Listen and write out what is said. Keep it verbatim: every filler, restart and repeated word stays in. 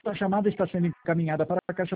Sua chamada está sendo encaminhada para a caixa